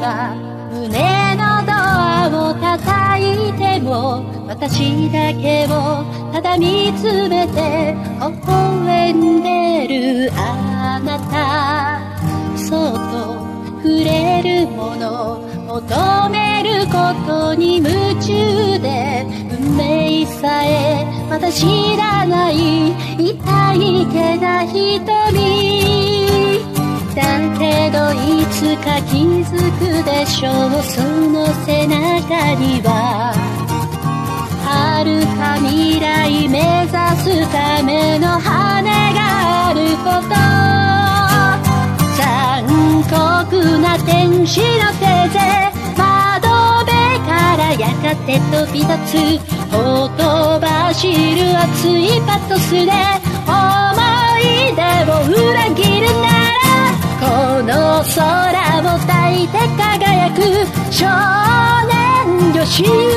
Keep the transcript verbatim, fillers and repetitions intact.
は胸のドアを叩いても私だけをただ見つめて微笑んでるあなた、そっと触れるもの求めることに夢中で運命さえまだ知らない痛いけな瞳だけどいつか気づくでしょう、その背中には遥か未来目指すための羽があること、残酷な天使の手で窓辺からやがて飛び立つほとばしる熱いパトスで思い出を裏切るならこの空を抱いて輝く少年よ、